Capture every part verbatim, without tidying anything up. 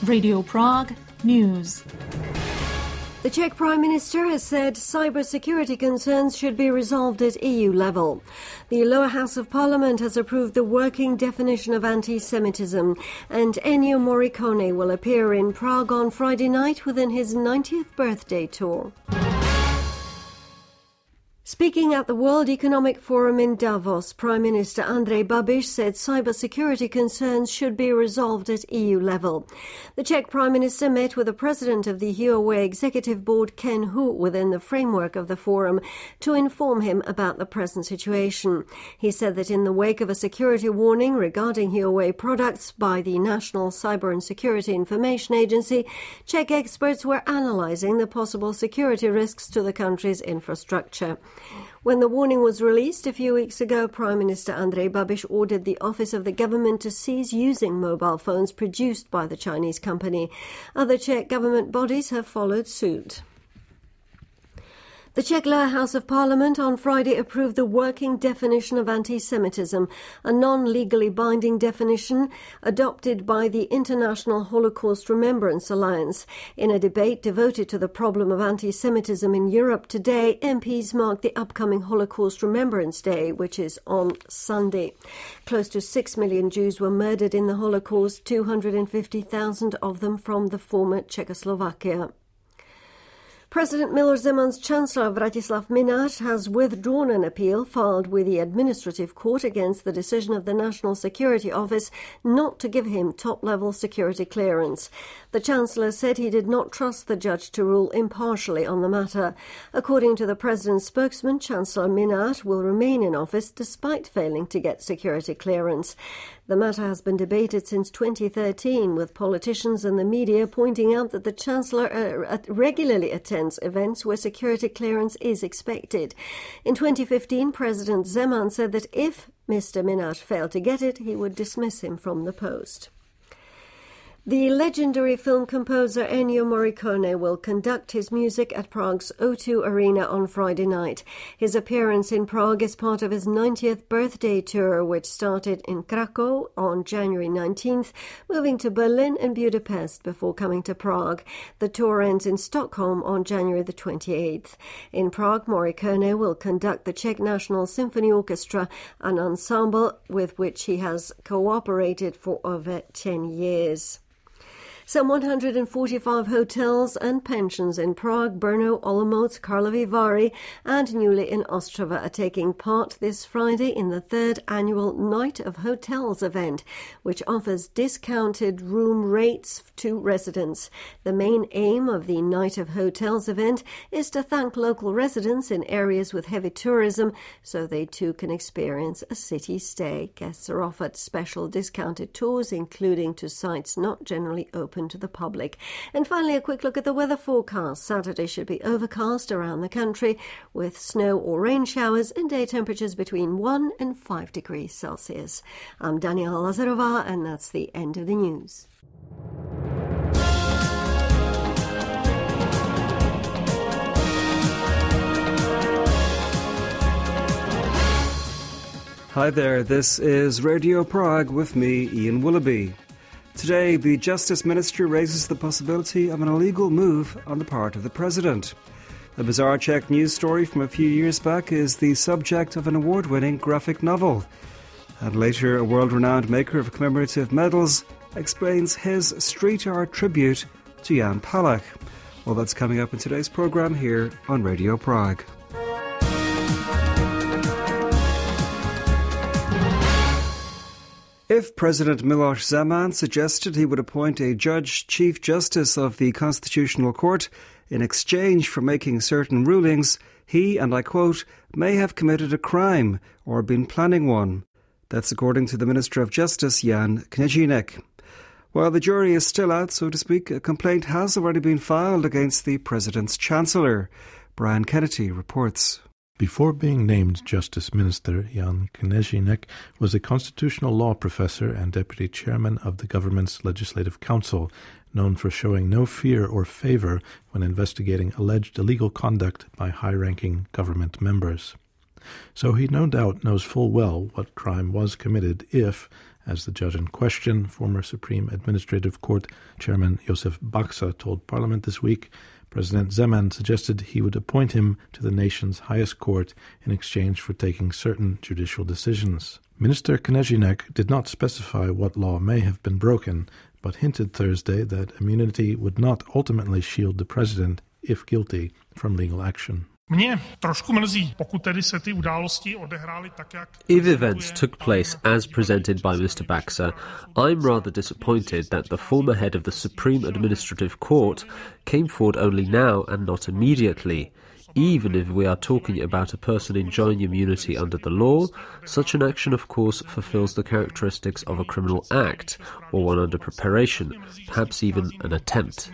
Radio Prague News. The Czech Prime Minister has said cybersecurity concerns should be resolved at E U level. The lower house of parliament has approved the working definition of anti-Semitism, and Ennio Morricone will appear in Prague on Friday night within his ninetieth birthday tour. Speaking at the World Economic Forum in Davos, Prime Minister Andrej Babiš said cybersecurity concerns should be resolved at E U level. The Czech Prime Minister met with the president of the Huawei Executive Board, Ken Hu, within the framework of the forum to inform him about the present situation. He said that in the wake of a security warning regarding Huawei products by the National Cyber and Security Information Agency, Czech experts were analyzing the possible security risks to the country's infrastructure. When the warning was released a few weeks ago, Prime Minister Andrej Babiš ordered the Office of the Government to cease using mobile phones produced by the Chinese company. Other Czech government bodies have followed suit. The Czech Lower House of Parliament on Friday approved the working definition of anti-Semitism, a non-legally binding definition adopted by the International Holocaust Remembrance Alliance. In a debate devoted to the problem of anti-Semitism in Europe today, M Ps marked the upcoming Holocaust Remembrance Day, which is on Sunday. Close to six million Jews were murdered in the Holocaust, two hundred fifty thousand of them from the former Czechoslovakia. President Miloš Zeman's Chancellor Vratislav Mlynář has withdrawn an appeal filed with the Administrative Court against the decision of the National Security Office not to give him top-level security clearance. The Chancellor said he did not trust the judge to rule impartially on the matter. According to the President's spokesman, Chancellor Mlynář will remain in office despite failing to get security clearance. The matter has been debated since twenty thirteen, with politicians and the media pointing out that the Chancellor uh, regularly attends events where security clearance is expected. In twenty fifteen, President Zeman said that if Mister Mlynář failed to get it, he would dismiss him from the post. The legendary film composer Ennio Morricone will conduct his music at Prague's O two Arena on Friday night. His appearance in Prague is part of his ninetieth birthday tour, which started in Krakow on January nineteenth, moving to Berlin and Budapest before coming to Prague. The tour ends in Stockholm on January the twenty-eighth. In Prague, Morricone will conduct the Czech National Symphony Orchestra, an ensemble with which he has cooperated for over ten years. Some one hundred forty-five hotels and pensions in Prague, Brno, Olomouc, Karlovy Vary and newly in Ostrava are taking part this Friday in the third annual Night of Hotels event, which offers discounted room rates to residents. The main aim of the Night of Hotels event is to thank local residents in areas with heavy tourism so they too can experience a city stay. Guests are offered special discounted tours, including to sites not generally open to the public. And finally, a quick look at the weather forecast. Saturday should be overcast around the country with snow or rain showers and day temperatures between one and five degrees Celsius. I'm Daniela Lazarová, and that's the end of the news. Hi there, this is Radio Prague with me, Ian Willoughby. Today, the Justice Ministry raises the possibility of an illegal move on the part of the President. A bizarre Czech news story from a few years back is the subject of an award-winning graphic novel. And later, a world-renowned maker of commemorative medals explains his street art tribute to Jan Palach. Well, that's coming up in today's programme here on Radio Prague. If President Miloš Zeman suggested he would appoint a Judge Chief Justice of the Constitutional Court in exchange for making certain rulings, he, and I quote, may have committed a crime or been planning one. That's according to the Minister of Justice, Jan Kněžínek. While the jury is still out, so to speak, a complaint has already been filed against the President's Chancellor. Brian Kennedy reports. Before being named Justice Minister, Jan Kněžínek was a constitutional law professor and deputy chairman of the government's Legislative Council, known for showing no fear or favour when investigating alleged illegal conduct by high-ranking government members. So he no doubt knows full well what crime was committed if, As the judge in question, former Supreme Administrative Court Chairman Josef Baxa told Parliament this week, President Zeman suggested he would appoint him to the nation's highest court in exchange for taking certain judicial decisions. Minister Kněžínek did not specify what law may have been broken, but hinted Thursday that immunity would not ultimately shield the president, if guilty, from legal action. If events took place as presented by Mister Baxa, I'm rather disappointed that the former head of the Supreme Administrative Court came forward only now and not immediately. Even if we are talking about a person enjoying immunity under the law, such an action of course fulfills the characteristics of a criminal act, or one under preparation, perhaps even an attempt.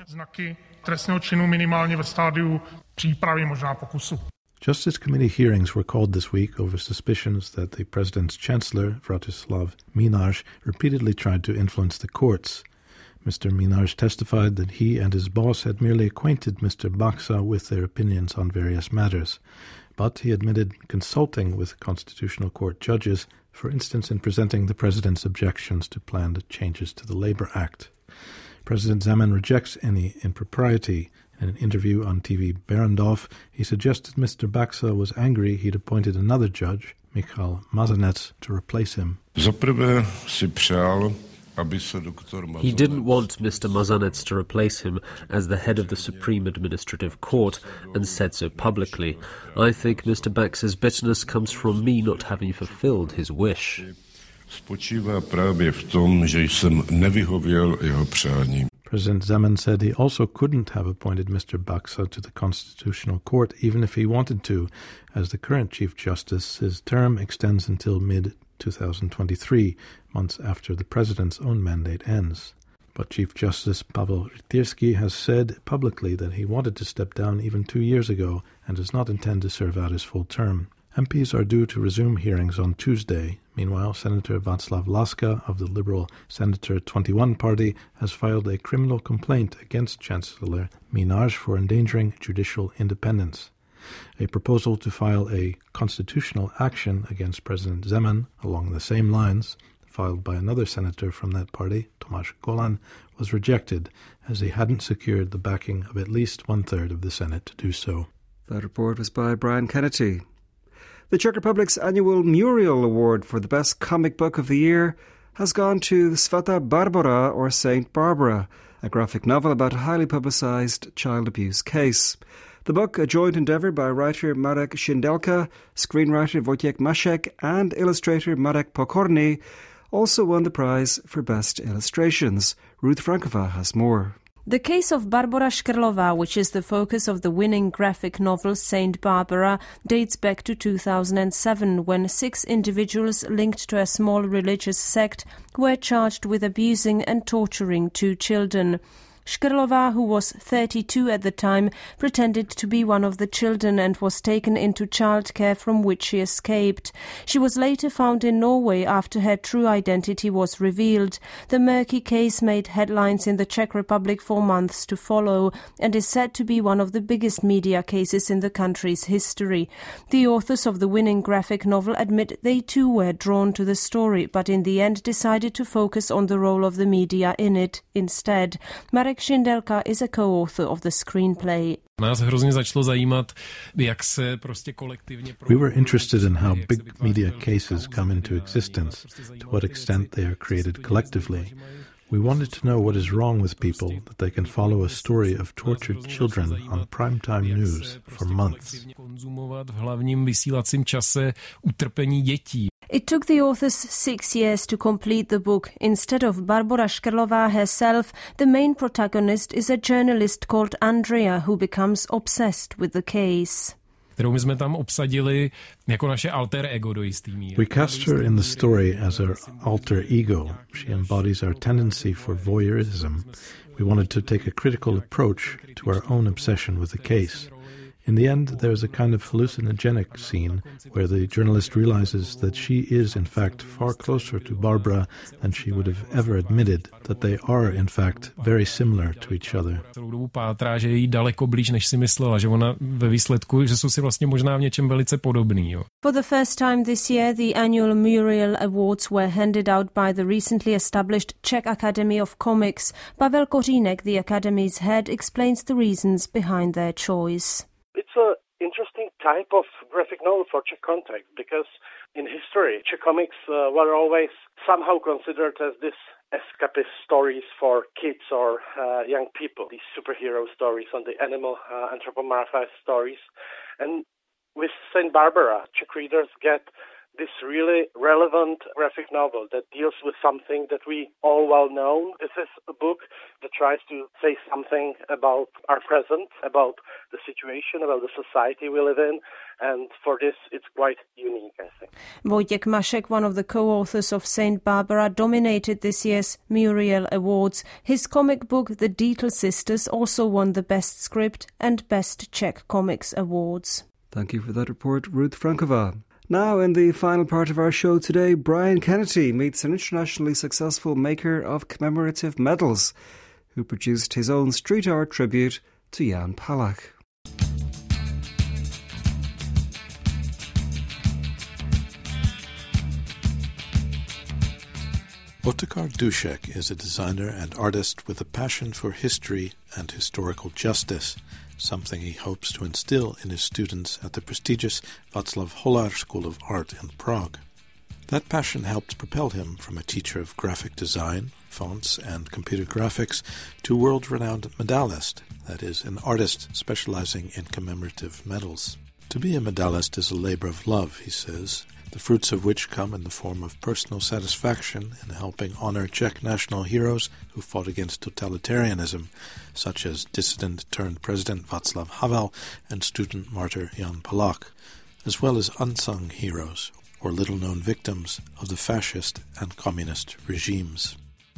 Justice Committee hearings were called this week over suspicions that the president's chancellor, Vratislav Mlinař, repeatedly tried to influence the courts. Mister Mlinař testified that he and his boss had merely acquainted Mister Baxa with their opinions on various matters, but he admitted consulting with Constitutional Court judges, for instance in presenting the president's objections to planned changes to the Labor Act. President Zeman rejects any impropriety. In an interview on T V Barrandov, he suggested Mister Baxa was angry he'd appointed another judge, Michal Mazanec, to replace him. He didn't want Mister Mazanec to replace him as the head of the Supreme Administrative Court and said so publicly. I think Mister Baxa's bitterness comes from me not having fulfilled his wish. President Zeman said he also couldn't have appointed Mister Baxa to the Constitutional Court even if he wanted to, as the current Chief Justice's term extends until mid twenty twenty-three, months after the president's own mandate ends. But Chief Justice Pavel Rytierski has said publicly that he wanted to step down even two years ago and does not intend to serve out his full term. M Ps are due to resume hearings on Tuesday. Meanwhile, Senator Václav Láska of the Liberal Senator twenty-one party has filed a criminal complaint against Chancellor Mlinař for endangering judicial independence. A proposal to file a constitutional action against President Zeman along the same lines, filed by another senator from that party, Tomáš Golan, was rejected as he hadn't secured the backing of at least one-third of the Senate to do so. That report was by Brian Kennedy. The Czech Republic's annual Muriel Award for the Best Comic Book of the Year has gone to Svata Barbara, or Saint Barbara, a graphic novel about a highly publicised child abuse case. The book, a joint endeavour by writer Marek Shindelka, screenwriter Wojciech Maszek and illustrator Marek Pokorny, also won the prize for Best Illustrations. Ruth Frankova has more. The case of Barbora Škrlová, which is the focus of the winning graphic novel Saint Barbara, dates back to two thousand seven, when six individuals linked to a small religious sect were charged with abusing and torturing two children. Škrlová, who was thirty-two at the time, pretended to be one of the children and was taken into childcare from which she escaped. She was later found in Norway after her true identity was revealed. The murky case made headlines in the Czech Republic for months to follow and is said to be one of the biggest media cases in the country's history. The authors of the winning graphic novel admit they too were drawn to the story, but in the end decided to focus on the role of the media in it instead. Marek Shindelka is a co-author of the screenplay. We were interested in how big media cases come into existence, to what extent they are created collectively. We wanted to know what is wrong with people that they can follow a story of tortured children on primetime news for months. It took the authors six years to complete the book. Instead of Barbora Škrlová herself, the main protagonist is a journalist called Andrea who becomes obsessed with the case. We cast her in the story as our alter ego. She embodies our tendency for voyeurism. We wanted to take a critical approach to our own obsession with the case. In the end, there's a kind of hallucinogenic scene where the journalist realizes that she is, in fact, far closer to Barbara than she would have ever admitted, that they are, in fact, very similar to each other. Celou dobu pátrá, že je jí daleko blíž, než si myslela, že ona ve výsledku, že jsou si vlastně možná v něčem velice podobný. Jo. For the first time this year, the annual Muriel Awards were handed out by the recently established Czech Academy of Comics. Pavel Kořínek, the Academy's head, explains the reasons behind their choice. It's an interesting type of graphic novel for Czech context because in history, Czech comics uh, were always somehow considered as this escapist stories for kids or uh, young people, these superhero stories on the animal uh, anthropomorphized stories. And with Saint Barbara, Czech readers get this really relevant graphic novel that deals with something that we all well know. This is a book that tries to say something about our present, about the situation, about the society we live in, and for this it's quite unique, I think. Wojciech Maszek, one of the co-authors of Saint Barbara, dominated this year's Muriel Awards. His comic book, The Dietl Sisters, also won the Best Script and Best Czech Comics Awards. Thank you for that report, Ruth Frankova. Now, in the final part of our show today, Brian Kennedy meets an internationally successful maker of commemorative medals who produced his own street art tribute to Jan Palach. Otakar Dušek is a designer and artist with a passion for history and historical justice, something he hopes to instill in his students at the prestigious Václav Hollar School of Art in Prague. That passion helped propel him from a teacher of graphic design, fonts, and computer graphics to world-renowned medalist, that is, an artist specializing in commemorative medals. To be a medalist is a labor of love, he says, the fruits of which come in the form of personal satisfaction in helping honor Czech national heroes who fought against totalitarianism, such as dissident-turned-president Václav Havel and student martyr Jan Palach, as well as unsung heroes or little-known victims of the fascist and communist regimes.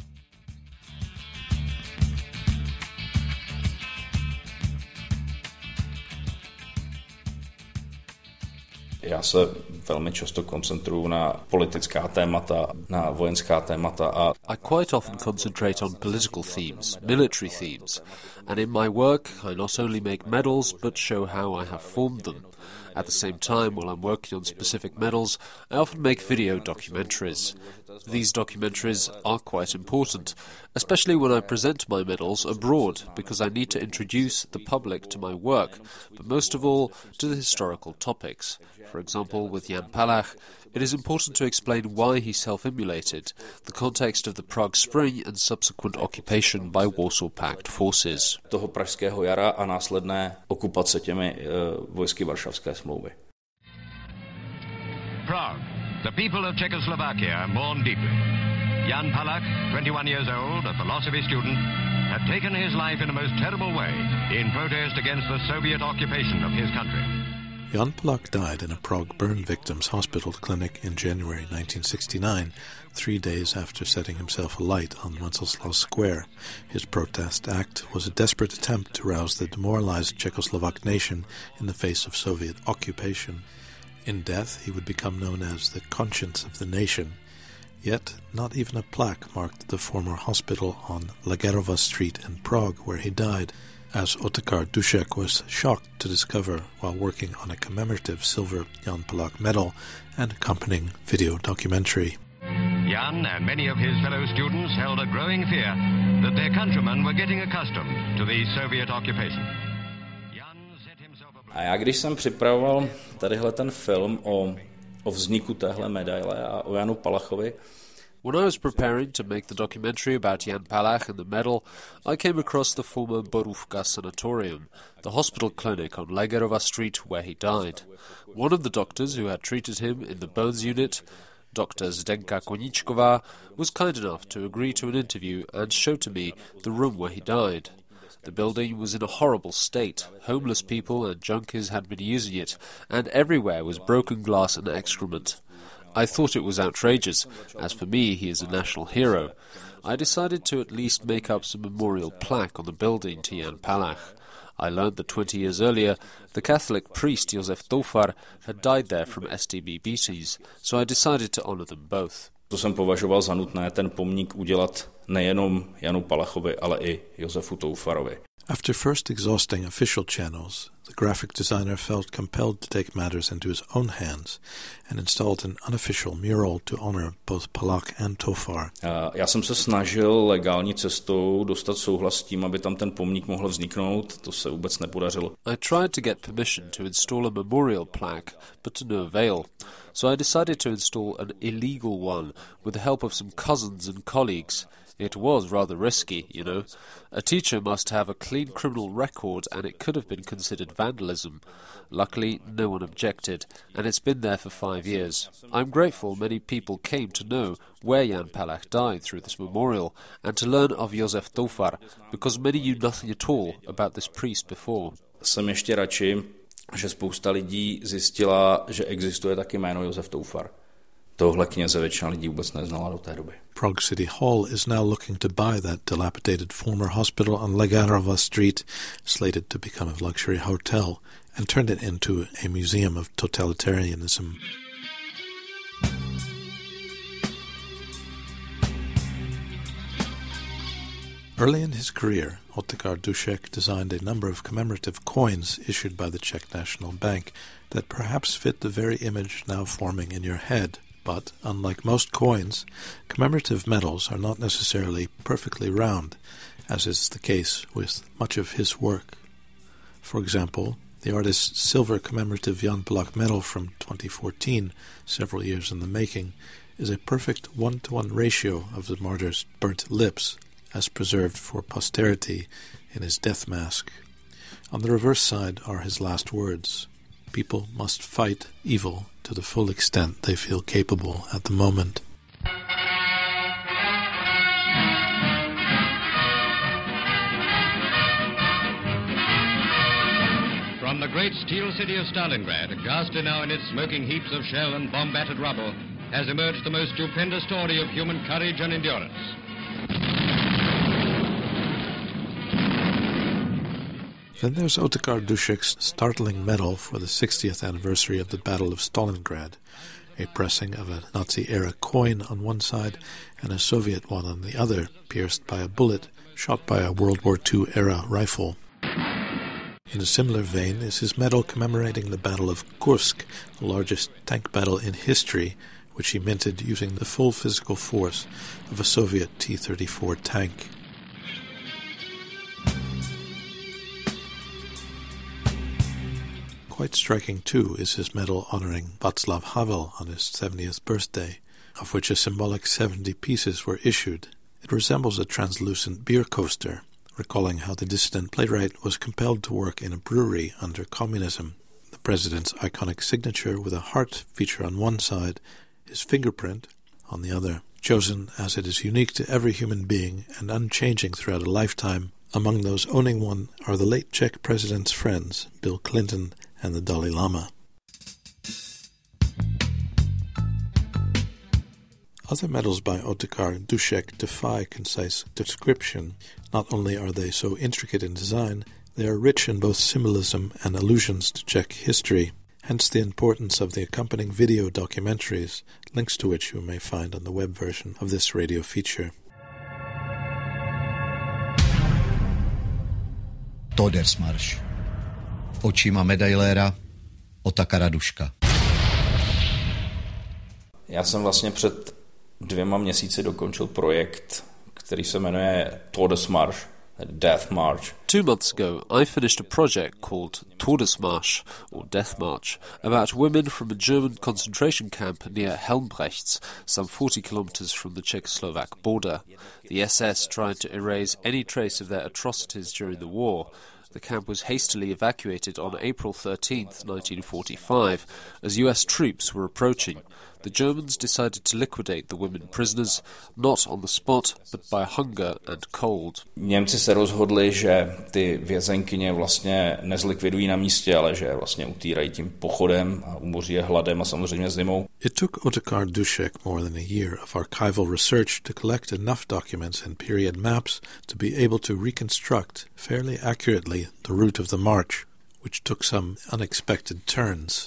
Já se velmi často koncentruju na politická témata, na vojenská témata a I quite often concentrate on political themes, military themes, and in my work I not only make medals but show how I have formed them. At the same time, while I'm working on specific medals, I often make video documentaries. These documentaries are quite important, especially when I present my medals abroad, because I need to introduce the public to my work, but most of all to the historical topics. For example, with Jan Palach, it is important to explain why he self-immolated, the context of the Prague Spring and subsequent occupation by Warsaw Pact forces. Toho pražského jara a následné okupace těmi uh, vojsky Varšavské smlouvy. Prague. The people of Czechoslovakia mourn deeply. Jan Palach, twenty-one years old, at the loss of his student, had taken his life in a most terrible way in protest against the Soviet occupation of his country. Jan Palach died in a Prague burn victims' hospital clinic in January nineteen sixty-nine, three days after setting himself alight on Wenceslas Square. His protest act was a desperate attempt to rouse the demoralized Czechoslovak nation in the face of Soviet occupation. In death, he would become known as the conscience of the nation. Yet, not even a plaque marked the former hospital on Lagerova Street in Prague, where he died, as Otakar Dušek was shocked to discover while working on a commemorative silver Jan Palach medal and accompanying video documentary. Jan and many of his fellow students held a growing fear that their countrymen were getting accustomed to the Soviet occupation. A já, když jsem připravoval tadyhle ten film o, o vzniku téhle medaile a o Janu Palachovi, when I was preparing to make the documentary about Jan Palach and the medal, I came across the former Borůvka Sanatorium, the hospital clinic on Lagerova Street where he died. One of the doctors who had treated him in the bones unit, Doctor Zdenka Koníčková, was kind enough to agree to an interview and show to me the room where he died. The building was in a horrible state. Homeless people and junkies had been using it, and everywhere was broken glass and excrement. I thought it was outrageous. As for me, he is a national hero. I decided to at least make up some memorial plaque on the building to Jan Palach. I learned that twenty years earlier, the Catholic priest Josef Toufar had died there from S T B beatings, so I decided to honor them both. To jsem považoval za nutné ten pomník udělat nejenom Janu Palachovi, ale i Josefu Toufarovi. After first exhausting official channels, the graphic designer felt compelled to take matters into his own hands and installed an unofficial mural to honor both Palach and Toufar. Já jsem se snažil legální cestou dostat souhlas s tím, aby tam ten pomník mohl vzniknout. To se vůbec nepodařilo. I tried to get permission to install a memorial plaque, but to no avail. So I decided to install an illegal one with the help of some cousins and colleagues. It was rather risky, you know. A teacher must have a clean criminal record and it could have been considered vandalism. Luckily, no one objected, and it's been there for five years. I'm grateful many people came to know where Jan Palach died through this memorial and to learn of Josef Toufar, because many knew nothing at all about this priest before. Jsem ještě radši, že spousta lidí zjistila, že existuje taky jméno Josef Toufar. Tohle kněze většina lidí vůbec neznala do té doby. Prague City Hall is now looking to buy that dilapidated former hospital on Legarova Street, slated to become a luxury hotel, and turn it into a museum of totalitarianism. Early in his career, Otakar Dušek designed a number of commemorative coins issued by the Czech National Bank that perhaps fit the very image now forming in your head. But, unlike most coins, commemorative medals are not necessarily perfectly round, as is the case with much of his work. For example, the artist's silver commemorative Jan Palach medal from twenty fourteen, several years in the making, is a perfect one-to-one ratio of the martyr's burnt lips, as preserved for posterity in his death mask. On the reverse side are his last words: "People must fight evil to the full extent they feel capable at the moment." From the great steel city of Stalingrad, ghastly now in its smoking heaps of shell and bomb-battered rubble, has emerged the most stupendous story of human courage and endurance. Then there's Otakar Dušek's startling medal for the sixtieth anniversary of the Battle of Stalingrad, a pressing of a Nazi-era coin on one side and a Soviet one on the other, pierced by a bullet shot by a World War Two era rifle. In a similar vein is his medal commemorating the Battle of Kursk, the largest tank battle in history, which he minted using the full physical force of a Soviet T thirty-four tank. Quite striking, too, is his medal honoring Václav Havel on his seventieth birthday, of which a symbolic seventy pieces were issued. It resembles a translucent beer coaster, recalling how the dissident playwright was compelled to work in a brewery under communism. The president's iconic signature with a heart feature on one side, his fingerprint on the other, chosen as it is unique to every human being and unchanging throughout a lifetime. Among those owning one are the late Czech president's friends, Bill Clinton and the Dalai Lama. Other medals by Otakar Dušek defy concise description. Not only are they so intricate in design, they are rich in both symbolism and allusions to Czech history, hence the importance of the accompanying video documentaries, links to which you may find on the web version of this radio feature. Todesmarsch. Očima medailéra Otakara Duška. Já jsem vlastně před dvěma měsíci dokončil projekt, který se jmenuje Todesmarsch, Death March. Two months ago, I finished a project called Todesmarsch, or Death March, about women from a German concentration camp near Helmbrechts, some forty kilometers from the Czechoslovak border. The S S tried to erase any trace of their atrocities during the war. The camp was hastily evacuated on April thirteenth, nineteen forty-five, as U S troops were approaching. The Germans decided to liquidate the women prisoners, not on the spot, but by hunger and cold. Němci se rozhodli, že ty vězenkyně vlastně nezlikvidují na místě, ale že vlastně utírají tím pochodem a umoří je hladem a samozřejmě zimou. It took Otakar Dušek more than a year of archival research to collect enough documents and period maps to be able to reconstruct fairly accurately the route of the march, which took some unexpected turns.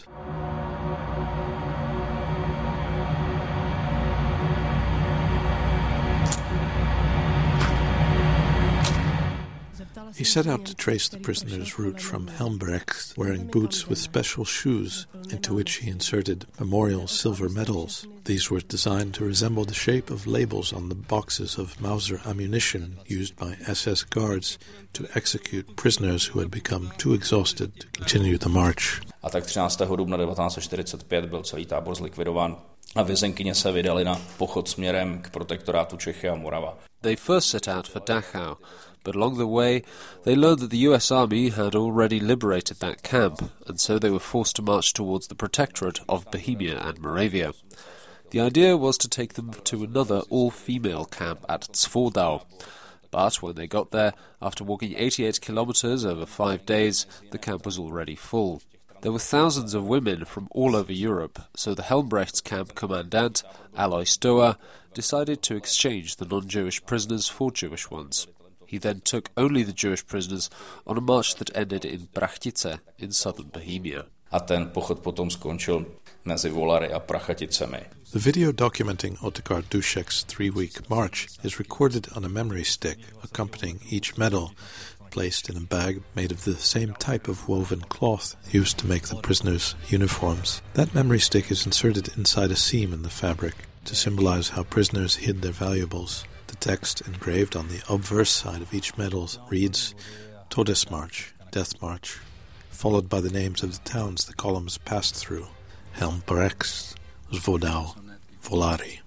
He set out to trace the prisoner's route from Helmbrecht, wearing boots with special shoes, into which he inserted memorial silver medals. These were designed to resemble the shape of labels on the boxes of Mauser ammunition used by S S guards to execute prisoners who had become too exhausted to continue the march. A tak třináctého dubna devatenáct set čtyřicet pět byl celý tábor zlikvidován a vězenkyně se vydali na pochod směrem k protektorátu Čechy a Morava. They first set out for Dachau, but along the way they learned that the U S Army had already liberated that camp, and so they were forced to march towards the protectorate of Bohemia and Moravia. The idea was to take them to another all-female camp at Zwoldau. But when they got there, after walking eighty-eight kilometers over five days, the camp was already full. There were thousands of women from all over Europe, so the Helmbrechts camp commandant, Alois Stoa, decided to exchange the non-Jewish prisoners for Jewish ones. He then took only the Jewish prisoners on a march that ended in Brachtice in southern Bohemia. A ten pochod potom skončil mezi Volary a Prachaticemi. The video documenting Otakar Dušek's three-week march is recorded on a memory stick accompanying each medal, placed in a bag made of the same type of woven cloth used to make the prisoners' uniforms. That memory stick is inserted inside a seam in the fabric to symbolize how prisoners hid their valuables. The text engraved on the obverse side of each medal reads Todesmarsch, Death March, followed by the names of the towns the columns passed through: Helmbrechts, Zwoldau, Volary.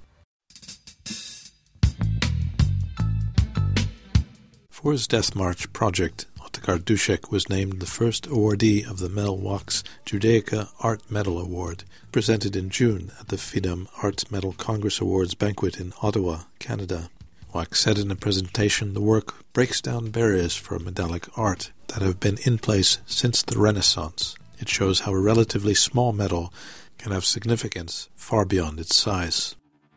For his Death March project, Otakar Dušek was named the first awardee of the Mel Wax Judaica Art Medal Award, presented in June at the FIDEM Arts Medal Congress Awards banquet in Ottawa, Canada. Wax said in a presentation, the work breaks down barriers for medallic art that have been in place since the Renaissance. It shows how a relatively small medal can have significance far beyond its size.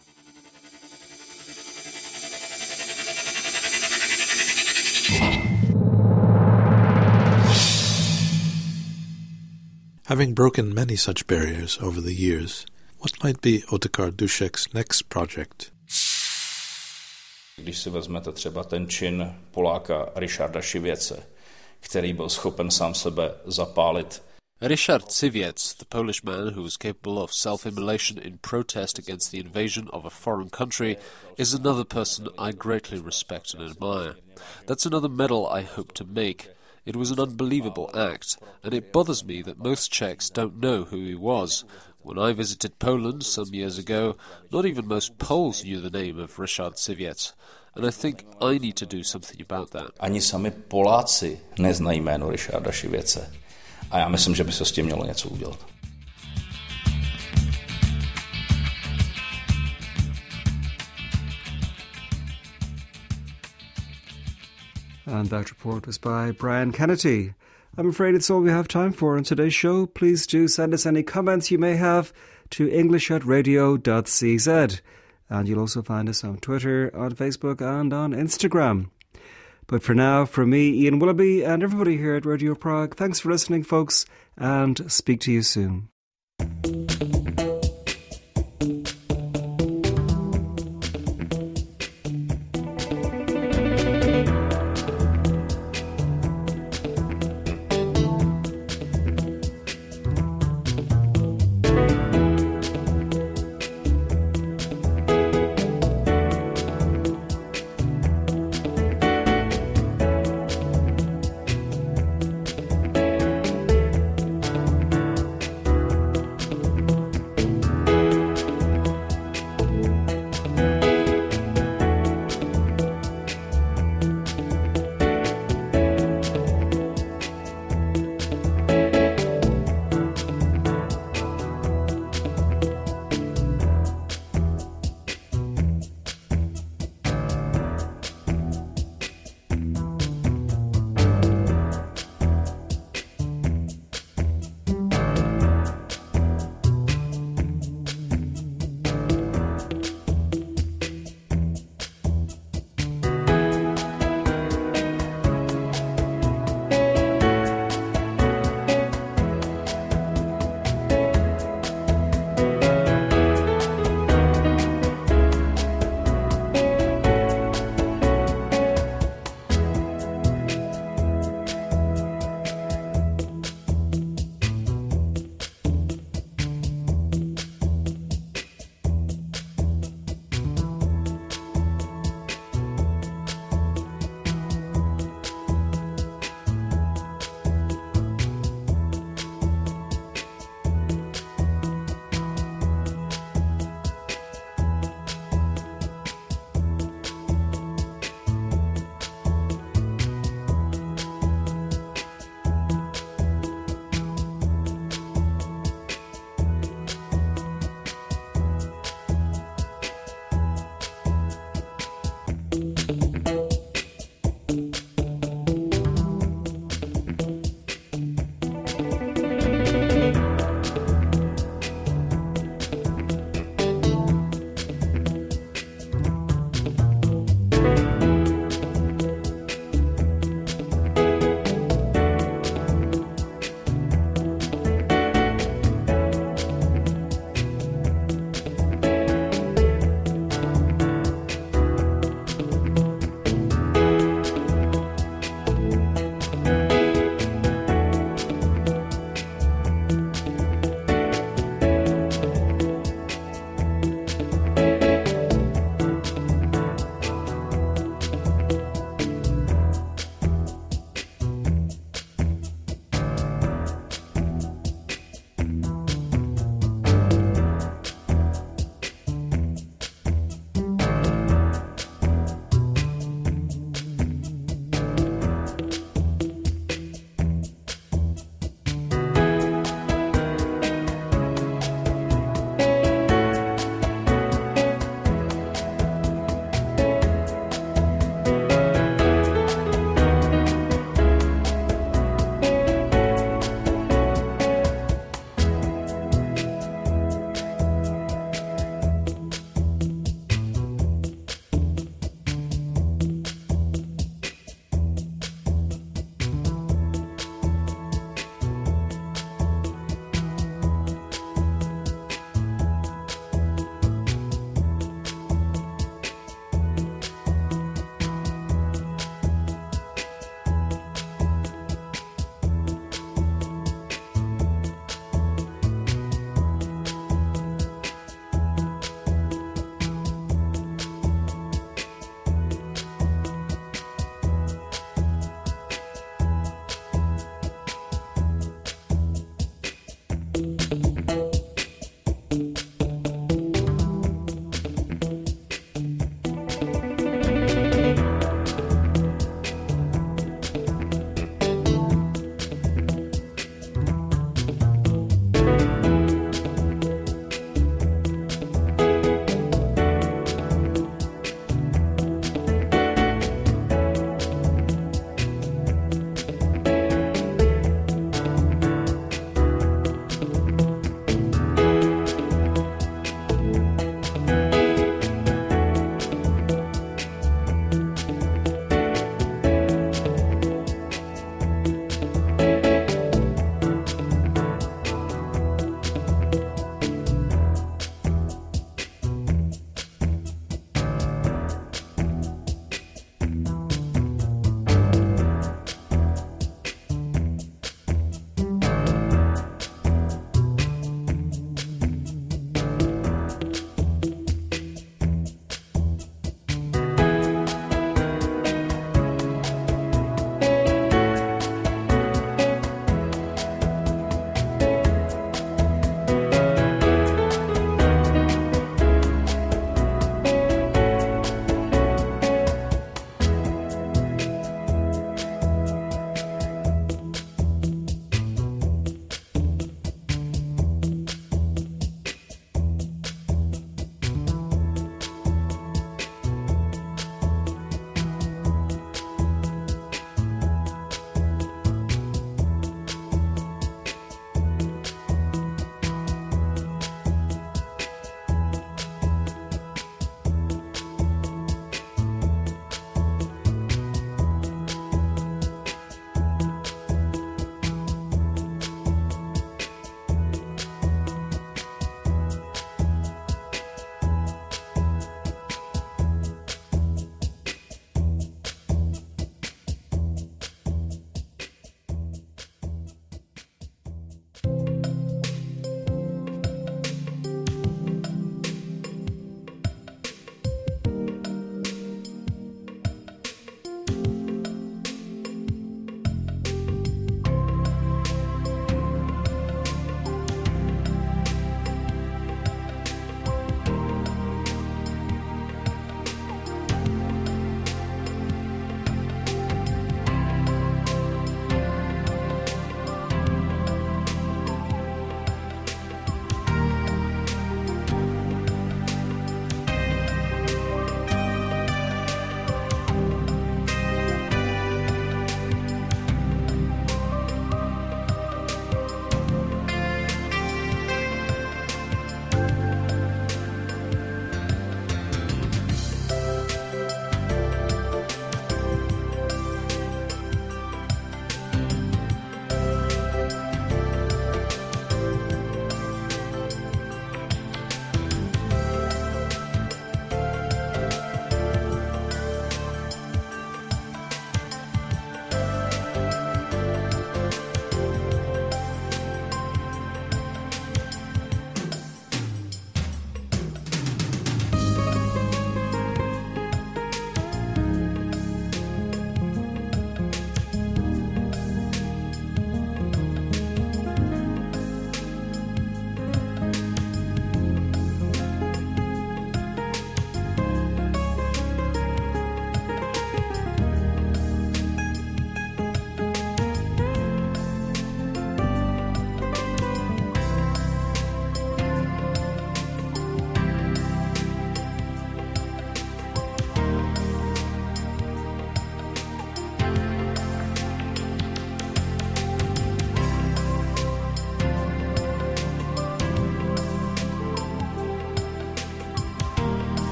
Having broken many such barriers over the years, what might be Otakar Dušek's next project? Když si vezmete třeba ten čin Poláka Ryszarda Siwiece, který byl schopen sám sebe zapálit. Ryszard Siwiec, the Polish man who was capable of self-immolation in protest against the invasion of a foreign country, is another person I greatly respect and admire. That's another medal I hope to make. It was an unbelievable act, and it bothers me that most Czechs don't know who he was. When I visited Poland some years ago, not even most Poles knew the name of Ryszard Siwiec, and I think I need to do something about that. Ani sami Poláci neznají jméno Ryszarda Siwiece. A já myslím, že by se s tím mělo něco udělat. And that report was by Brian Kennedy. I'm afraid it's all we have time for on today's show. Please do send us any comments you may have to english at radio dot c z. And you'll also find us on Twitter, on Facebook and on Instagram. But for now, from me, Ian Willoughby, and everybody here at Radio Prague, thanks for listening, folks, and speak to you soon.